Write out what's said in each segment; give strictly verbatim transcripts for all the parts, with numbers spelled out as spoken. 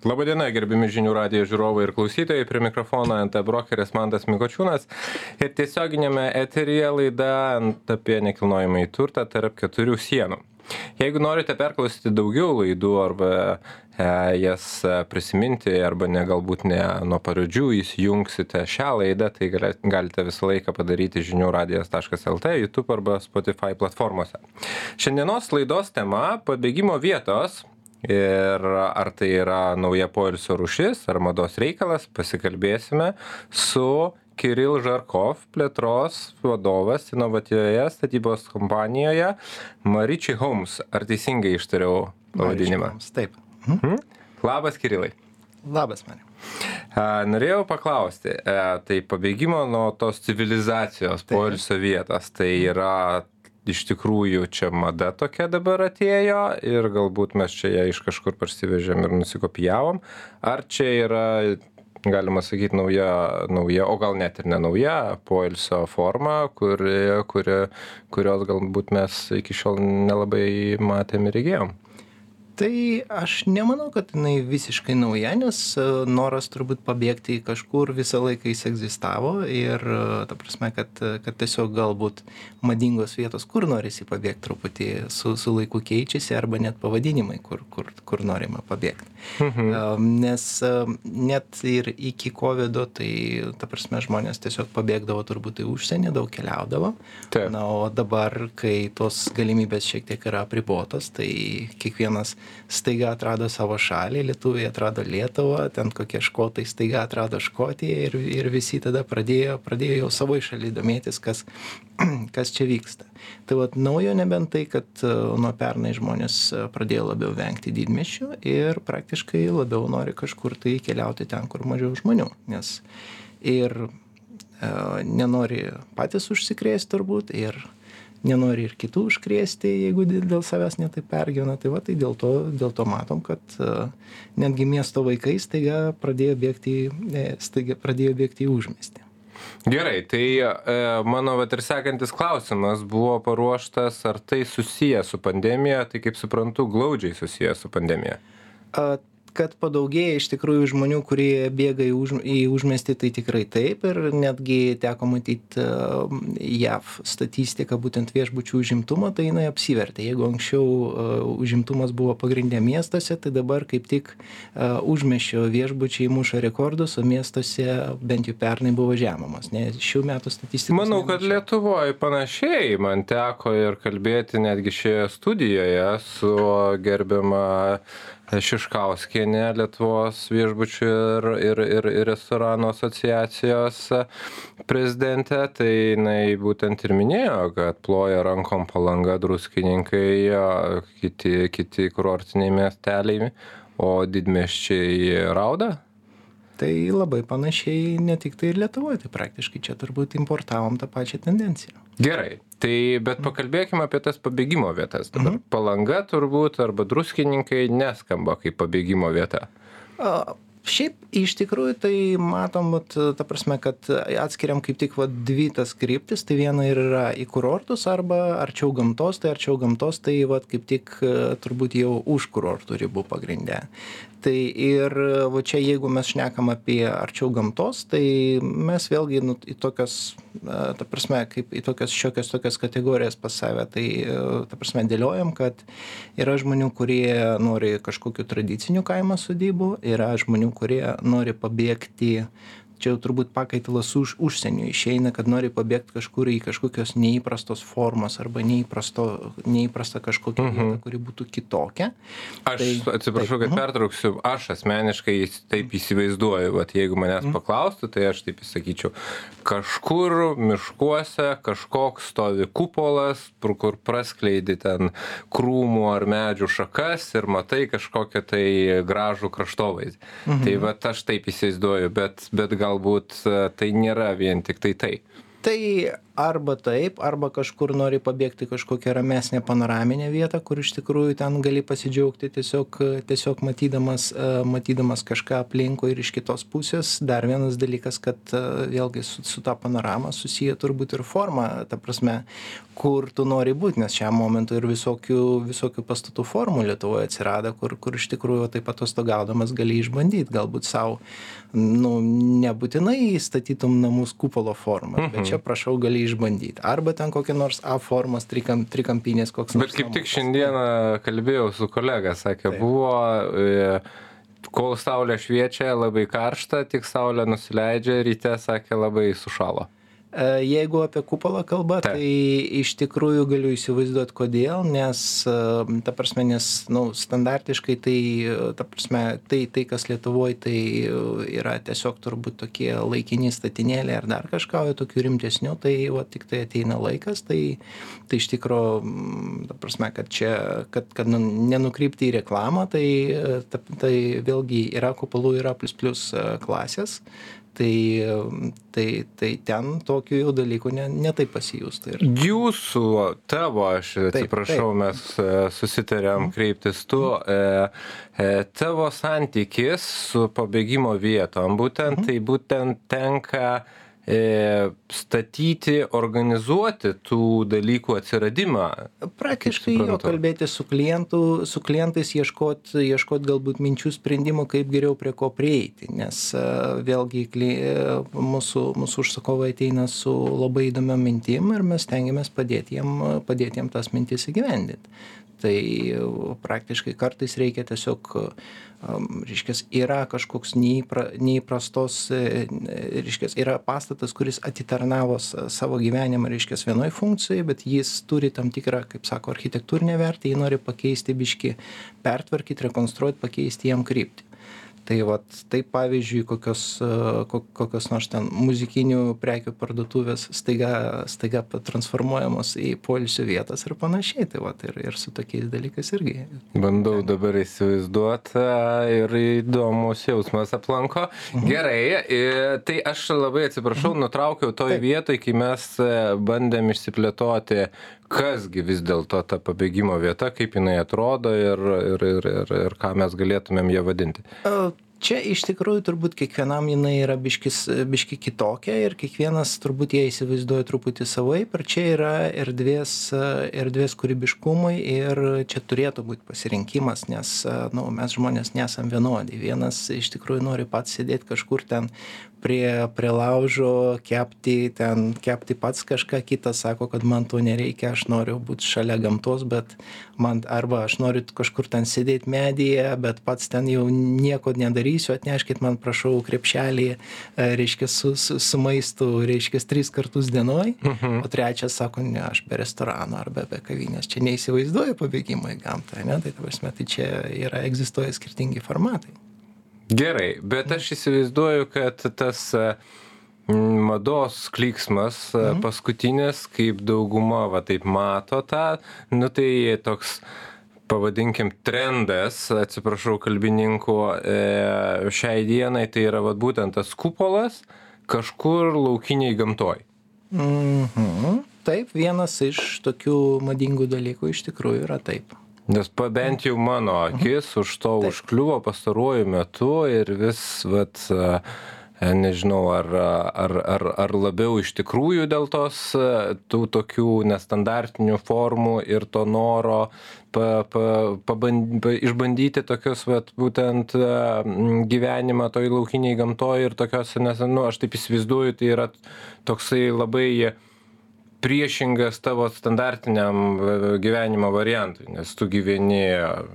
Labadiena, gerbimi žinių radijo žiūrovai ir klausytojai, prie mikrofono N T brokeris Mantas Mikočiūnas ir tiesioginėme eteryje laida apie nekilnojamąjį turtą tarp keturių sienų. Jeigu norite perklausyti daugiau laidų arba e, jas prisiminti arba ne, galbūt ne nuo pradžių įsijungsite šią laidą, tai galite visą laiką padaryti žinių radijas taškas L T, YouTube arba Spotify platformose. Šiandienos laidos tema – pabėgimo vietos. Ir ar tai yra nauja poilsio rūšis, ar mados reikalas, pasikalbėsime su Kiril Žarkov, plėtros vadovas inovatyvioje statybos kompanijoje Marici Homes. Ar teisingai ištariau pavadinimą? Homes, taip. Mhm. Labas, Kirilai. Labas, Mari. Norėjau paklausti, tai pabėgimo nuo tos civilizacijos poilsio vietos, tai yra iš tikrųjų čia mada tokia dabar atėjo ir galbūt mes čia ją iš kažkur parsivežėm ir nusikopijavom. Ar čia yra, galima sakyti, nauja, nauja, o gal net ir ne nauja poilsio forma, kuri, kuri, kurios galbūt mes iki šiol nelabai matėm ir regėjom? Tai aš nemanau, kad jinai visiškai nauja, nes noras turbūt pabėgti kažkur visą laiką jis egzistavo ir ta prasme, kad, kad tiesiog galbūt madingos vietos, kur norisi pabėgti truputį su, su laiku keičiasi arba net pavadinimai, kur, kur, kur norima pabėgti. Mhm. Nes net ir iki kovido, tai ta prasme žmonės tiesiog pabėgdavo turbūt į užsienį, daug keliaudavo. Taip. Na, o dabar, kai tos galimybės šiek tiek yra apribotos, tai kiekvienas staiga atrado savo šalį, lietuviai atrado Lietuvą, ten kokie škotai staiga atrado Škotiją ir, ir visi tada pradėjo, pradėjo jau savo šalį domėtis, kas, kas čia vyksta. Tai vat naujo nebent tai, kad nuo pernai žmonės pradėjo labiau vengti didmiesčių ir praktiškai labiau nori kažkur tai keliauti ten, kur mažiau žmonių, nes ir e, nenori patys užsikrėsti turbūt ir nenori ir kitų užkrėsti, jeigu dėl savęs netaip pergyvena. Tai va, tai dėl to, dėl to matom, kad uh, netgi miesto vaikai staiga pradėjo bėgti, staiga pradėjo bėgti į užmiestį. Gerai, tai e, mano vat ir sekantis klausimas buvo paruoštas, ar tai susiję su pandemija, tai kaip suprantu, glaudžiai susiję su pandemija. Uh, kad padaugėja iš tikrųjų žmonių, kurie bėga į, už, į užmiestį, tai tikrai taip ir netgi teko matyti uh, J A V statistiką būtent viešbučių užimtumo, tai jinai apsivertė. Jeigu anksčiau uh, užimtumas buvo pagrindė miestuose, tai dabar kaip tik uh, užmiesčio viešbučiai muša rekordus, o miestuose bent jau pernai buvo žemumos. Ne, šių metų statistikos. Manau, kad Lietuvoje panašiai man teko ir kalbėti netgi šioje studijoje su gerbiama Šiškauskienė, Lietuvos viešbučių ir, ir, ir, ir restoranų asociacijos prezidentė, tai jinai būtent ir minėjo, kad ploja rankom Palanga, Druskininkai, kiti, kiti kurortiniai miesteliai, o didmiesčiai rauda. Tai labai panašiai ne tik tai ir Lietuvoje, tai praktiškai čia turbūt importavom tą pačią tendenciją. Gerai, tai bet pakalbėkime apie tas pabėgimo vietas. Dabar mhm. Palanga turbūt arba Druskininkai neskamba kaip pabėgimo vieta. A, šiaip iš tikrųjų tai matom, vat, ta prasme, kad atskiriam kaip tik vat, dvi tas kryptis, tai viena yra į kurortus arba arčiau gamtos, tai arčiau gamtos tai vat, kaip tik turbūt jau už kurortų ribų pagrindę. Tai ir va čia jeigu mes šnekam apie arčiau gamtos, tai mes vėlgi nu, į tokias, ta prasme, kaip į tokias šiokias tokias kategorijas pas save, tai ta prasme dėliojam, kad yra žmonių, kurie nori kažkokių tradicinių kaimo sodybų, yra žmonių, kurie nori pabėgti, čia jau turbūt pakaitalas už užsienio išeina, kad nori pabėgti kažkur į kažkokios neįprastos formos arba neįprasto, neįprasta kažkokia vieta, uh-huh. kuri būtų kitokia. Aš tai, atsiprašau, taip, kad uh-huh. pertrauksiu, aš asmeniškai taip įsivaizduoju, vat, jeigu manęs uh-huh. paklaustų, tai aš taip įsakyčiau, kažkur miškuose kažkoks stovi kupolas, kur praskleidi ten krūmų ar medžių šakas ir matai kažkokią tai gražų kraštovaizdį. Uh-huh. Tai vat aš taip įsivaizduoju, bet, bet gal galbūt tai nėra vien tik tai tai. Tai arba taip, arba kažkur nori pabėgti kažkokią ramesnę panoraminę vietą, kur iš tikrųjų ten gali pasidžiaugti tiesiog, tiesiog matydamas, matydamas kažką aplinkui ir iš kitos pusės. Dar vienas dalykas, kad vėlgi su, su ta panorama susiję turbūt ir forma, ta prasme, kur tu nori būti, nes šiam momentui ir visokių, visokių pastatų formų Lietuvoje atsirado, kur, kur iš tikrųjų taip atostogaudamas gali išbandyti, galbūt savo, nu, nebūtinai statytum namus kupolo formą, mhm. bet čia prašau gali išbandyti. Arba ten kokia nors A formos trikam, trikampinės koks nors. Bet kaip tik šiandieną kalbėjau su kolega, sakė, taip. Buvo, e, kol saulė šviečia, labai karšta, tik saulė nusileidžia, ryte, sakė, labai sušalo. Jeigu apie kupolą kalba, tai, tai iš tikrųjų galiu įsivaizduoti kodėl, nes, ta prasme, nes, nu, standartiškai tai, ta prasme, tai, tai kas Lietuvoje, tai yra tiesiog turbūt tokie laikini statinėliai ar dar kažką, o tokių rimtesnių, tai va, tik tai ateina laikas, tai, tai iš tikrųjų, ta prasme, kad čia, kad, kad nenukrypti į reklamą, tai, ta, tai vėlgi yra kupolų, yra plus plus klasės. Tai, tai, tai ten tokių jau dalykų ne, ne taip pasijustų. Ir... Jūsų, tavo, aš atsiprašau, taip, taip. Mes susitarėm kreiptis tu, e, e, tavo santykis su pabėgimo vietom, būtent mhm. tai būtent tenka e, statyti, organizuoti tų dalykų atsiradimą. Praktiškai jo kalbėti su klientu, su klientais ieškot, ieškot galbūt minčių sprendimų, kaip geriau prie ko prieiti, nes vėlgi mūsų, mūsų užsakovai ateina su labai įdomiom mintim ir mes stengiamės padėti jiem, padėti jiem tas mintis įgyvendinti. Tai praktiškai kartais reikia tiesiog, reiškias, yra kažkoks neįpra, neįprastos, reiškias, yra pastatas, kuris atitarnavo savo gyvenimą, reiškias, vienoj funkcijai, bet jis turi tam tikrą, kaip sako, architektūrinę vertę, jį nori pakeisti biškį, pertvarkyti, rekonstruoti, pakeisti jam kryptį. Tai vat, tai pavyzdžiui, kokios, kokios nors ten muzikinių prekių parduotuvės staiga, staiga transformuojamos į poilsio vietas ir panašiai. Tai vat, ir, ir su tokiais dalykais irgi. Bandau dabar įsivaizduoti ir įdomus jausmas aplanko. Mhm. Gerai, tai aš labai atsiprašau, mhm. nutraukiau toj Taip. Vietoj, kai mes bandėm išsiplėtoti, kasgi vis dėlto ta pabėgimo vieta, kaip jinai atrodo ir, ir, ir, ir, ir ką mes galėtumėm ją vadinti. Čia iš tikrųjų turbūt kiekvienam jinai yra biškis, biški kitokia ir kiekvienas turbūt ją įsivaizduoja truputį savaip ir čia yra erdvės, erdvės kūrybiškumui ir čia turėtų būti pasirinkimas, nes nu, mes žmonės nesam vienodi. Vienas iš tikrųjų nori pats sėdėti kažkur ten prie, prie laužo, kepti, ten, kepti pats kažką, kitas sako, kad man to nereikia, aš noriu būti šalia gamtos, bet man, arba aš noriu kažkur ten sėdėti medyje, bet pats ten jau nieko nedarysiu, atneškit man, prašau, krepšelį, reiškia, su, su, su maistu, reiškia, tris kartus dienoj, mhm. o trečias sako, ne, aš be restorano arba be kavinės, čia neįsivaizduoju pabėgimo į gamtą, ne, tai, prasme, tai čia yra, egzistuoja skirtingi formatai. Gerai, bet aš įsivaizduoju, kad tas mados klyksmas mhm. paskutinis, kaip dauguma va taip mato tą, nu tai toks, pavadinkim, trendas, atsiprašau kalbininkų, e, šiai dienai tai yra va būtent tas kupolas kažkur laukiniai gamtoj. Mhm. Taip, vienas iš tokių madingų dalykų iš tikrųjų yra taip. Nes bent jau mano akis už to Taip. Užkliuvo pastaruoju metu ir vis, vat, nežinau, ar, ar, ar, ar labiau iš tikrųjų dėl tos tų tokių nestandartinių formų ir to noro pa, pa, paband, pa, išbandyti tokius, vat, būtent gyvenimą toj laukiniai gamtoj ir tokios, nes, nu, aš taip įsivaizduoju, tai yra toksai labai priešingas tavo standartiniam gyvenimo variantui, nes tu gyveni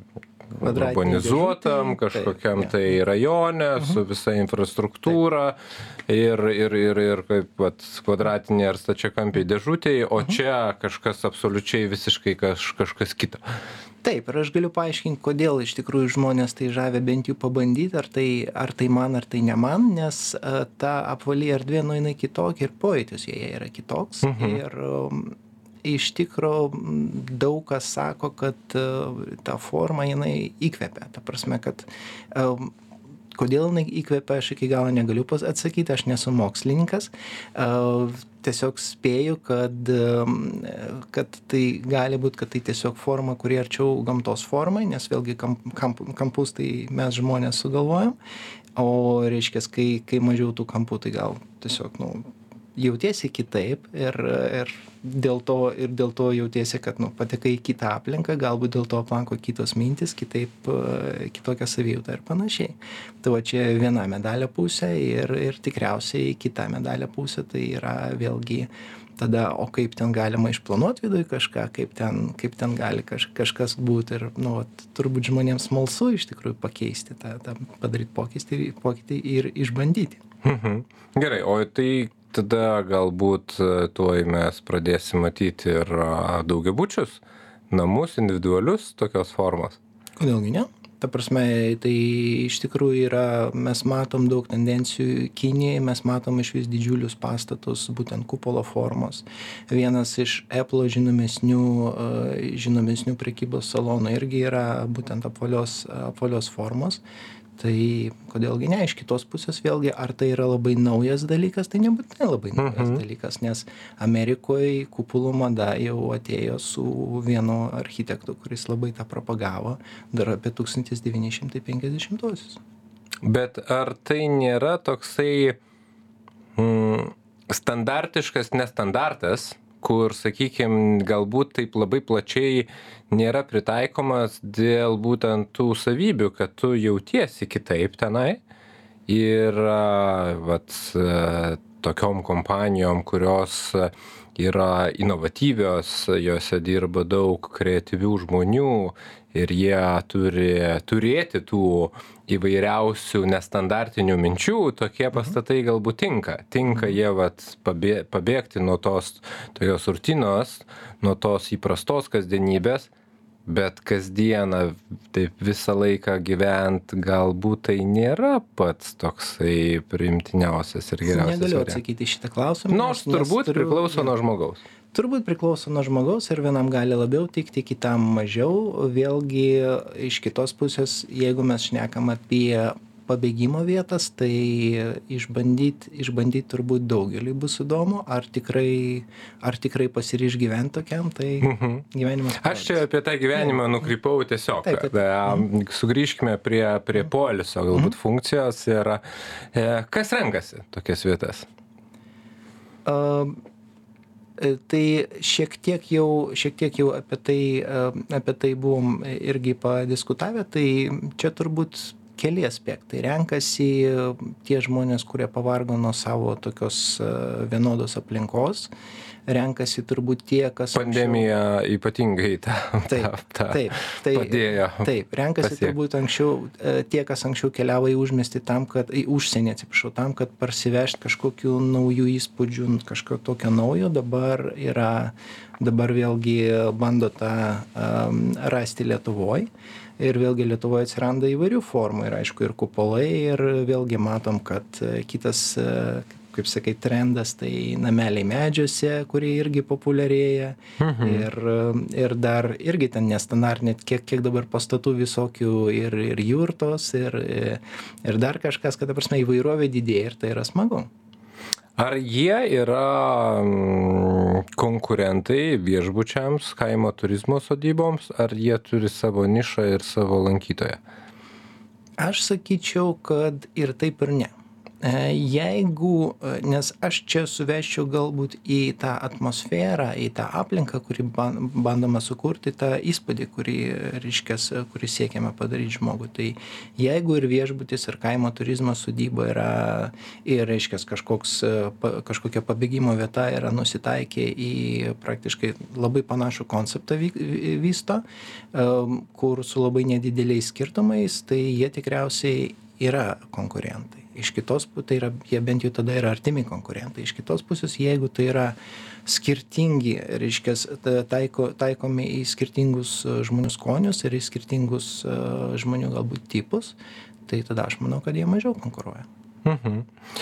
urbanizuotam kažkokiam tai rajone su visa infrastruktūra ir, ir, ir, ir kaip vat, kvadratiniai ar stačiakampiai dėžutėj, o čia kažkas absoliučiai visiškai kaž, kažkas kita. Taip, ir aš galiu paaiškinti, kodėl iš tikrųjų žmonės tai žavia bent jau pabandyti, ar tai, ar tai man, ar tai ne man, nes uh, ta apvali erdvė, nu, jinai kitokia ir pojūtis joje yra kitoks. Mhm. Ir um, iš tikro daug kas sako, kad uh, ta forma jinai įkvepia. Ta prasme, kad um, kodėl jinai įkvepia, aš iki galo negaliu atsakyti, aš nesu mokslininkas. Tiesiog spėju, kad, kad tai gali būti, kad tai tiesiog forma, kuri arčiau gamtos formai, nes vėlgi kamp, kamp, kampus tai mes žmonės sugalvojam, o reiškia, kai, kai mažiau tų kampų, tai gal tiesiog, nu, jautiesi kitaip ir, ir, dėl to, ir dėl to jautiesi, kad nu, patekai į kitą aplinką, galbūt dėl to aplanko kitos mintis, kitaip, kitokią savijautą ir panašiai. Tai va čia viena medalio pusė ir, ir tikriausiai kita medalio pusė tai yra vėlgi tada, o kaip ten galima išplanuoti viduje kažką, kaip ten, kaip ten gali kaž, kažkas būti ir nu, vat, turbūt žmonėms smalsu iš tikrųjų pakeisti, tą, tą padaryti pokytį, pokytį ir išbandyti. Mhm. Gerai, o tai tada galbūt tuoj mes pradėsim matyti ir daugiabučius, namus, individualius tokios formos. Kodėlgi ne? Ta prasme, tai iš tikrųjų yra, mes matom daug tendencijų Kinijai, mes matom iš vis didžiulius pastatus, būtent kupolo formos. Vienas iš Apple žinomesnių, žinomesnių prekybos salonų irgi yra būtent apvalios, apvalios formos. Tai kodėlgi ne, iš kitos pusės vėlgi, ar tai yra labai naujas dalykas, tai nebūtinai labai naujas mhm. dalykas, nes Amerikoje kupolų mada jau atėjo su vienu architektu, kuris labai tą propagavo dar apie tūkstantis devyni šimtai penkiasdešimtuosius. Bet ar tai nėra toksai mm, standartiškas nestandartas, kur, sakykime, galbūt taip labai plačiai nėra pritaikomas dėl būtent tų savybių, kad tu jautiesi kitaip tenai ir vat, tokiom kompanijom, kurios yra inovatyvios, jose dirba daug kreatyvių žmonių ir jie turi turėti tų įvairiausių nestandartinių minčių, tokie pastatai galbūt tinka. Tinka jie vat, pabė, pabėgti nuo tos tokios rutinos, nuo tos įprastos kasdienybės, bet kasdieną taip visą laiką gyvent galbūt tai nėra pats toksai priimtiniausias ir geriausias. Negaliu atsakyti šitą klausimą. Nors turbūt turiu, priklauso ja. nuo žmogaus. Turbūt priklauso nuo žmogaus ir vienam gali labiau tikti, kitam mažiau. Vėlgi iš kitos pusės, jeigu mes šnekam apie pabėgimo vietas, tai išbandyti, išbandyti turbūt daugeliui bus įdomu, ar tikrai, ar tikrai pasiryš gyventi tokiam, tai mhm. gyvenimas. Aš čia apie tą gyvenimą nukrypau tiesiog. Taip, taip. Mhm. Sugrįžkime prie, prie poilsio galbūt mhm. funkcijos ir e, kas renkasi tokias vietas? Uh, Tai šiek tiek jau, šiek tiek jau apie tai, apie tai buvom irgi padiskutavę, tai čia turbūt keli aspektai. Renkasi tie žmonės, kurie pavargo nuo savo tokios vienodos aplinkos. Renkasi turbūt tie, kas... Pandemija anksčiau... ypatingai tą, taip, tą, tą taip, tai, padėjo. Taip, renkasi pasiek. Turbūt anksčiau tie, kas anksčiau keliavo į užmiestį tam, kad, į užsienį atsiprašau, tam, kad parsivežti kažkokių naujų įspūdžių, kažko tokio naujo, dabar yra, dabar vėlgi bando tą um, rasti Lietuvoj. Ir vėlgi Lietuvoje atsiranda įvairių formų ir aišku ir kupolai ir vėlgi matom, kad kitas, kaip sakai, trendas tai nameliai medžiuose, kurie irgi populiarėja mhm. ir, ir dar irgi ten nestandartinė, kiek, kiek dabar pastatų visokių ir, ir jurtos ir, ir dar kažkas, kad ta prasme įvairovė didėja ir tai yra smagu. Ar jie yra konkurentai viešbučiams, kaimo turizmo sodyboms, ar jie turi savo nišą ir savo lankytoją? Aš sakyčiau, kad ir taip ir ne. Jeigu, nes aš čia suvesčiau galbūt į tą atmosferą, į tą aplinką, kurį bandoma sukurti, tą įspūdį, kurį, reiškias, kurį siekiame padaryti žmogui. Tai jeigu ir viešbutis, ir kaimo turizmo sodyba yra, ir, reiškias, kažkoks, kažkokia pabėgimo vieta yra nusitaikę į praktiškai labai panašų konceptą vysto, kur su labai nedideliais skirtumais, tai jie tikriausiai yra konkurentai. Iš kitos, tai yra, jie bent jau tada yra artimi konkurentai. Iš kitos pusės, jeigu tai yra skirtingi, reiškia, taiko, taikomi į skirtingus žmonių skonius ir į skirtingus žmonių galbūt tipus, tai tada aš manau, kad jie mažiau konkuruoja. Mhm.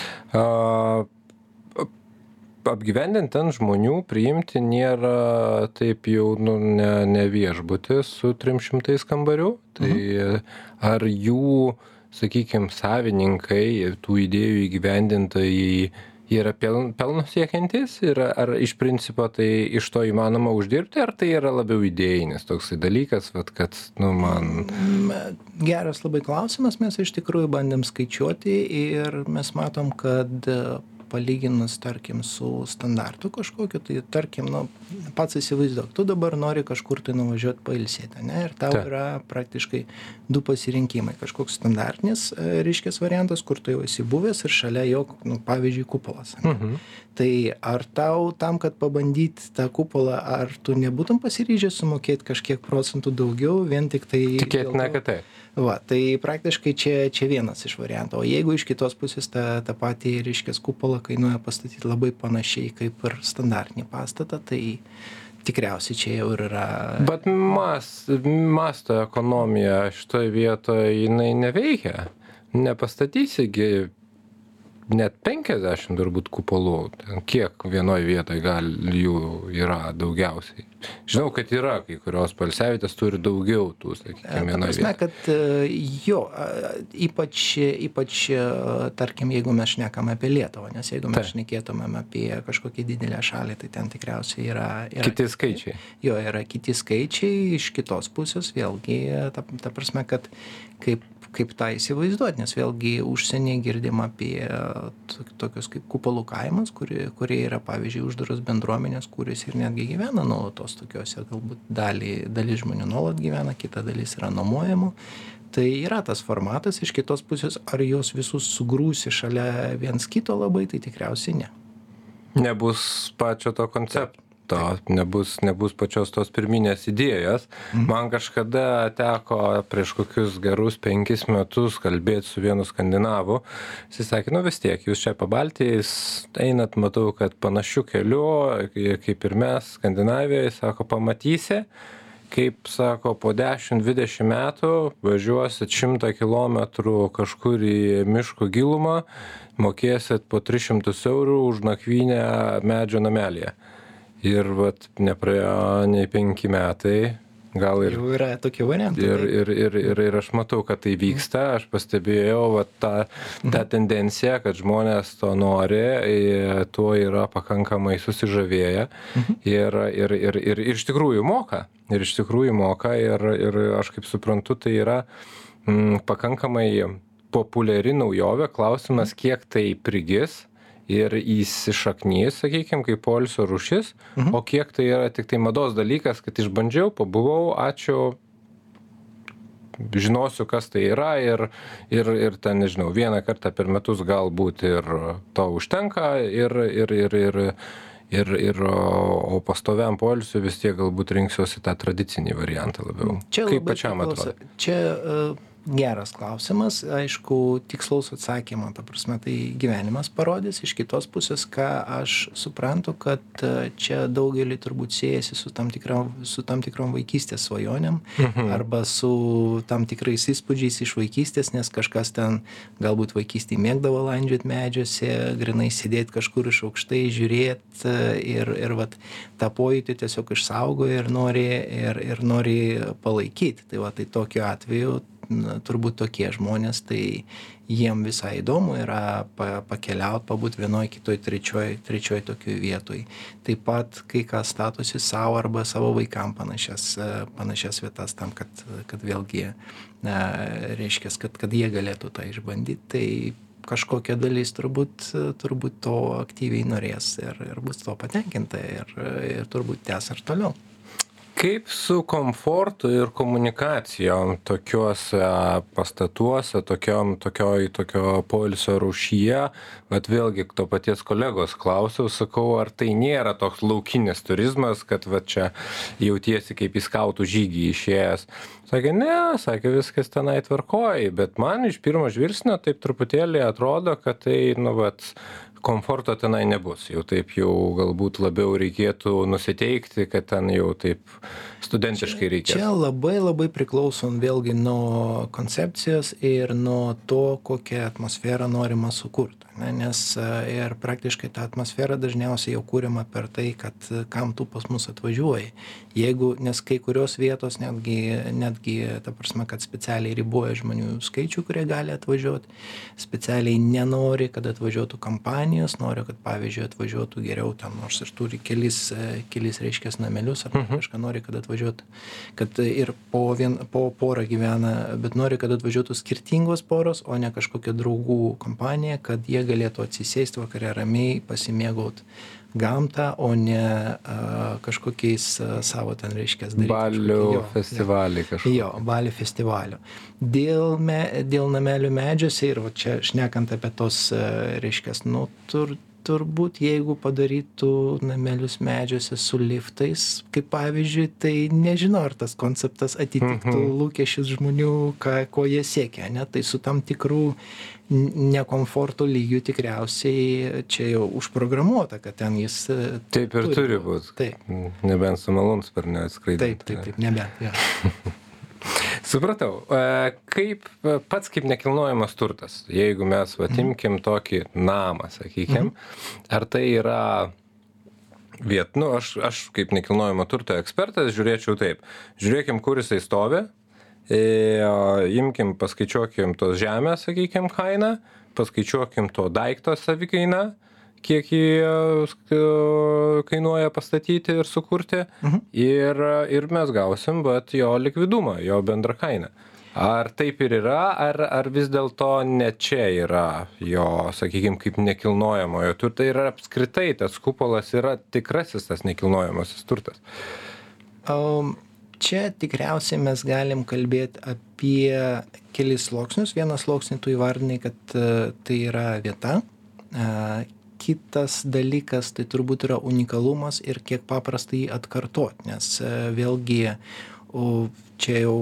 Uh, apgyvendinti ten žmonių priimti nėra taip jau nu, ne, ne viešbutis su trim šimtais kambarių. Tai mhm. ar jų sakykim, savininkai, tų idėjų įgyvendintojai yra peln, pelno siekiantis ir ar iš principo tai iš to įmanoma uždirbti, ar tai yra labiau idėjinis toksai dalykas, vat, kad, nu, man... Geras labai klausimas, mes iš tikrųjų bandėm skaičiuoti ir mes matom, kad palyginus, tarkim, su standartu kažkokiu, tai tarkim, nu, pats įsivaizduok, tu dabar nori kažkur tai nuvažiuoti pailsėti, ne, ir tau Ta. yra praktiškai du pasirinkimai, kažkoks standartinis, reiškias variantas, kur tu jau esi buvęs ir šalia jo, nu, pavyzdžiui, kupolas. Mhm. Tai ar tau tam, kad pabandyti tą kupolą, ar tu nebūtum pasiryžęs sumokėti kažkiek procentų daugiau, vien tik tai... Tikėtina, kad tai. Va, tai praktiškai čia, čia vienas iš variantų. O jeigu iš kitos pusės tą, tą patį, reiškias, kupolą kainuoja pastatyti labai panašiai kaip ir standartinį pastatą, tai tikriausiai čia jau ir yra... Bet mas, masto ekonomija šitoje vietoje, jinai neveikia. Nepastatysigi net penkiasdešimt turbūt kupolų. Kiek vienoje vietoje gal jų yra daugiausiai? Žinau, kad yra, kai kurios poilsiavietės turi daugiau tų, sakykime, vienoje vietoje. Kad jo, ypač, ypač, tarkim, jeigu mes šnekame apie Lietuvą, nes jeigu mes šnekėtumėm apie kažkokį didelę šalį, tai ten tikriausiai yra... yra kiti skaičiai. Jo, yra kiti skaičiai, iš kitos pusės vėlgi, ta, ta prasme, kad kaip kaip tą įsivaizduoti, nes vėlgi užsienyje girdim apie tokius kaip kupolų kaimas, kurie, kurie yra, pavyzdžiui, uždaros bendruomenės, kuris ir netgi gyvena nuolatos tokiuose, galbūt dalį, dalis žmonių nuolat gyvena, kita dalis yra nuomojamų. Tai yra tas formatas, iš kitos pusės, ar jos visus sugrūsi šalia viens kito labai, tai tikriausiai ne. Nebus pačio to koncepto. To nebus, nebus pačios tos pirminės idėjos. Mhm. Man kažkada teko prieš kokius gerus penkis metus kalbėti su vienu skandinavu. Jis sakė, nu vis tiek, jūs čia Pabaltijais einat, matau, kad panašių kelių, kaip ir mes Skandinavijoje, sako, pamatysi, kaip, sako, po dešimt dvidešimt metų važiuosit šimtą kilometrų kažkur į miško gilumą, mokėsit po tris šimtus eurų už nakvynę medžio namelyje. Ir vat nepraėjo nei penki metai, gal ir... Jau yra tokie variantai. Ir, ir, ir, ir, ir aš matau, kad tai vyksta, aš pastebėjau vat, tą, tą tendenciją, kad žmonės to nori, tuo yra pakankamai susižavėję ir, ir, ir, ir, ir iš tikrųjų moka. Ir iš tikrųjų moka ir, ir aš kaip suprantu, tai yra mm, pakankamai populiari naujovė, klausimas, kiek tai prigis. Ir įsišaknys, sakykime, kaip poilsio rūšis, mhm. o kiek tai yra tik tai mados dalykas, kad išbandžiau, pabuvau, ačiū, žinosiu, kas tai yra ir, ir, ir ten, nežinau, vieną kartą per metus galbūt ir to užtenka ir, ir, ir, ir, ir, ir o pastoviam poilsiu vis tiek galbūt rinksiuosi tą tradicinį variantą labiau. Čia kaip pačiam atrodo? Čia uh... Geras klausimas, aišku, tikslaus atsakymo, ta prasme, tai gyvenimas parodys, iš kitos pusės, ką aš suprantu, kad čia daugelį turbūt siejasi su tam tikrom, su tam tikrom vaikystės svajonėm, mhm. arba su tam tikrais įspūdžiais iš vaikystės, nes kažkas ten galbūt vaikystėje mėgdavo landžioti medžiuose, grinai sėdėti kažkur iš aukštai, žiūrėti ir, ir vat, tą pojūtį tiesiog išsaugo ir nori, ir, ir nori palaikyti. Tai, va, tai tokiu atveju Na, turbūt tokie žmonės, tai jiem visai įdomu yra pa, pakeliauti, pabūti vienoje, kitoje, trečioje, trečioje tokioje vietoje. Taip pat kai kas statosi savo arba savo vaikam panašias, panašias vietas tam, kad, kad vėlgi na, reiškia, kad, kad jie galėtų tą išbandyti. Tai kažkokia dalis turbūt, turbūt to aktyviai norės ir, ir bus to patenkinta ir, ir turbūt tęs ir toliau. Kaip su komfortu ir komunikacijom tokiuose pastatuose, tokiom, tokioj, tokio poilsio rūšyje, bet vėlgi to paties kolegos klausiau, sakau, ar tai nėra toks laukinis turizmas, kad va čia jautiesi kaip į skautų žygį išėjęs. Sakė, ne, sakė, viskas tenai tvarkoja, bet man iš pirmo žvilgsnio taip truputėlį atrodo, kad tai, nu, vat, komforto tenai nebus. Jau taip jau galbūt labiau reikėtų nusiteikti, kad ten jau taip studentiškai reikės? Čia labai labai priklauso vėlgi nuo koncepcijos ir nuo to, kokią atmosferą norima sukurti. Ne? Nes ir praktiškai ta atmosfera dažniausiai jau kūriama per tai, kad kam tu pas mus atvažiuoji. Jeigu, nes kai kurios vietos netgi, netgi ta prasme, kad specialiai riboja žmonių skaičių, kurie gali atvažiuoti, specialiai nenori, kad atvažiuotų kompanijos, nori, kad pavyzdžiui atvažiuotų geriau ten, nors ir turi kelis, kelis reiškės namelius, ar mhm. kažką nori, kad atvažiuotų, kad ir po, vien, po porą gyvena, bet nori, kad atvažiuotų skirtingos poros, o ne kažkokia draugų kompanija, kad jie galėtų atsisėsti vakare ramiai, pasimėgauti gamtą, o ne a, kažkokiais a, savo ten reiškės daryti. Balių festivalį kažkokį. Jo, balių festivalio. Dėl, me, dėl namelių medžiuose ir va čia šnekant apie tos reiškės, nu, tur, turbūt jeigu padarytų namelius medžiuose su liftais, kaip pavyzdžiui, tai nežinau, ar tas konceptas atitiktų mhm. lūkesčius žmonių, ką, ko jie siekia, ne? Tai su tam tikrų nekomforto lygių tikriausiai čia jau užprogramuota, kad ten jis... Taip ir turi, turi būti. Taip. Nebent su malūnsparniu atskraidant. Taip, taip, taip, nebent, jo. Supratau. Kaip, pats kaip nekilnojamas turtas, jeigu mes vatimkim tokį namą, sakykim, ar tai yra viet, nu, aš, aš kaip nekilnojamo turto ekspertas žiūrėčiau taip, žiūrėkim, kur jisai stovi, e, imkim, paskaičiuokim tos žemės, sakykim, kainą, paskaičiuokim to daikto savikainą, kiek jį kainuoja pastatyti ir sukurti, mhm. ir, ir mes gausim, bet jo likvidumą, jo bendrą kainą. Ar taip ir yra, ar, ar vis dėlto ne čia yra jo, sakykime, kaip nekilnojamojo turto, ir apskritai tas kupolas yra tikrasis tas nekilnojamasis turtas? Um. Čia tikriausiai mes galim kalbėti apie kelis sluoksnius. Vienas sluoksnį tu įvardinai, kad uh, tai yra vieta. Uh, kitas dalykas tai turbūt yra unikalumas ir kiek paprasta jį atkartoti, nes uh, vėlgi o čia jau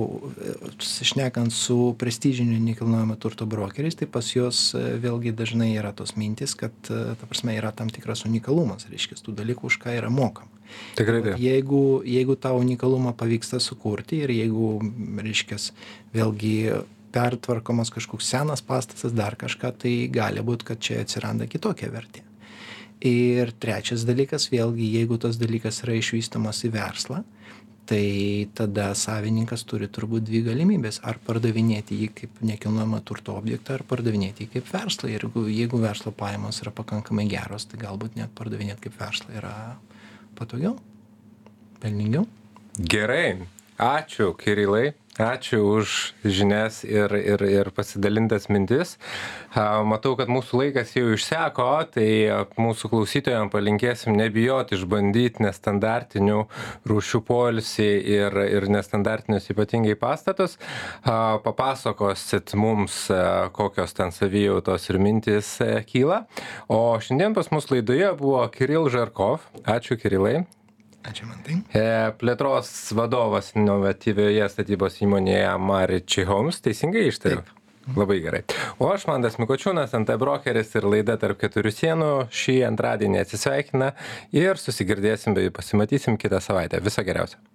šnekant su prestižiniu nekilnojamo turto brokeriais, tai pas juos uh, vėlgi dažnai yra tos mintis, kad uh, ta prasme yra tam tikras unikalumas, reiškia, tų dalykų už ką yra mokama. Tikrai taip. Jeigu, jeigu tą unikalumą pavyksta sukurti ir jeigu, reiškia, vėlgi pertvarkomas kažkoks senas pastatas, dar kažką, tai gali būti, kad čia atsiranda kitokia vertė. Ir trečias dalykas, vėlgi, jeigu tas dalykas yra išvystomas į verslą, tai tada savininkas turi turbūt dvi galimybės, ar pardavinėti jį kaip nekilnojamo turto objektą, ar pardavinėti jį kaip verslą. Ir jeigu, jeigu verslo pajamos yra pakankamai geros, tai galbūt net pardavinėti kaip verslą yra patogiau, pelningiau. Gerai, ačiū Kirilai, ačiū už žinias ir, ir, ir pasidalintas mintis. Matau, kad mūsų laikas jau išseko, tai mūsų klausytojams palinkėsim nebijoti išbandyti nestandartinių rūšių poilsį ir, ir nestandartinius ypatingai pastatus. Papasakosit mums, kokios ten savijautos ir mintis kyla. O šiandien pas mus laidoje buvo Kiril Žarkov. Ačiū Kirilai. Ačiū Mantai. Plėtros vadovas inovatyvioje statybos įmonėje Mariči Homes, teisingai ištariu? Labai gerai. O aš Mantas Mikočiūnas, N T brokeris ir laida Tarp keturių sienų šį antradienį atsisveikina ir susigirdėsim bei pasimatysim kitą savaitę. Viso geriausio.